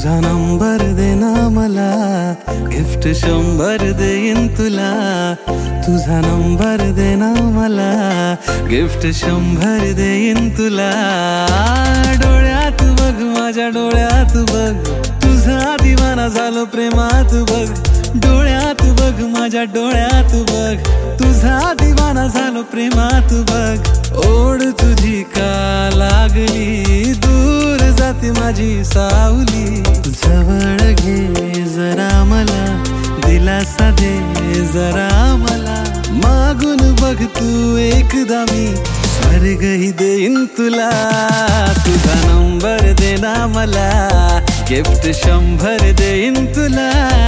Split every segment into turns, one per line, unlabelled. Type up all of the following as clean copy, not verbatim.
तुझा नंबर दे ना मला, गिफ्ट 100 देईन तुला. तुझा नंबर दे ना मला, गिफ्ट 100 देईन तुला. डोळ्यात बघ, माझ्या डोळ्यात बघ, तुझा दिवाना झालो प्रेमात बघ. डोळ्यात बघ, माझ्या डोळ्यात बघ, तुझा दिवाना झालो प्रेमात बघ. ओढ तुझी का लागली, दूर जाते माझी सावली. जवळ घे जरा मला, दिलासा दे जरा मला. मागून बघ तू एकदा, मी स्वर्गही देईन तुला. तुझा नंबर दे ना मला, गिफ्ट 100 देईन तुला.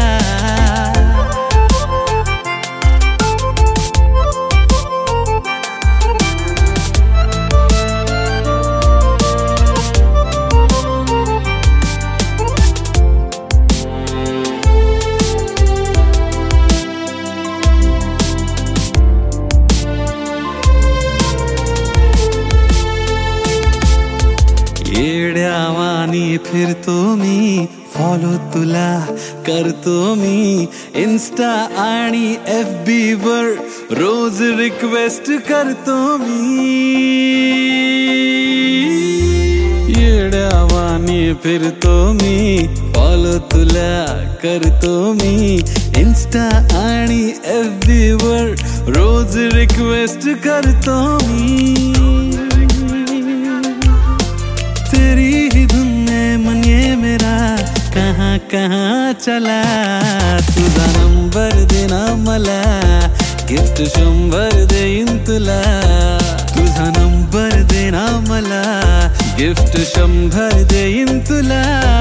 येड्यावानी फिरतो मी, फॉलो तुला करतो मी. इन्स्टा आणि FB वर रोज रिक्वेस्ट करतो मी. येड्यावानी फिरतो मी, फॉलो तुला करतो मी. इन्स्टा आणि FB वर रोज रिक्वेस्ट करतो मी. तेरी ही धुन में मन ये मेरा कहाँ कहाँ चला. तुझा नंबर दे ना मला, गिफ्ट 100 देईन तुला. तुझा नंबर दे ना मला, गिफ्ट 100 देईन तुला.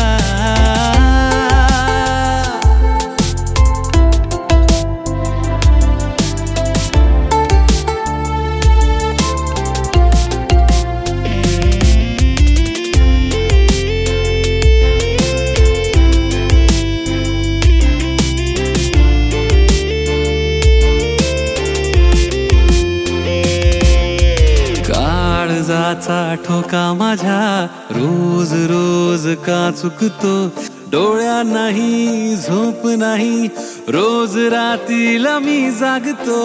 काळजाचा ठोका माझ्या रोज रोज का चुकतो. डोळ्या नाही झोप नाही, रोज रात्रीला मी जागतो.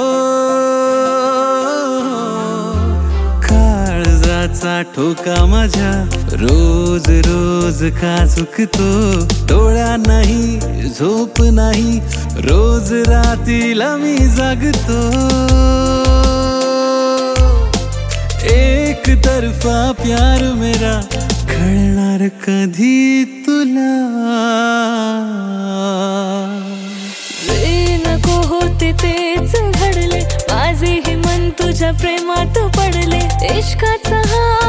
काळजाचा ठोका माझ्या रोज रोज का चुकतो. डोळ्या नाही झोप नाही, रोज रात्रीला मी जागतो. एक तरफा प्यार मेरा कळणार कधी तुला.
जे नको होते तेच घडले, माझेही मन तुझ्या प्रेमात पडले. इश्काचा हा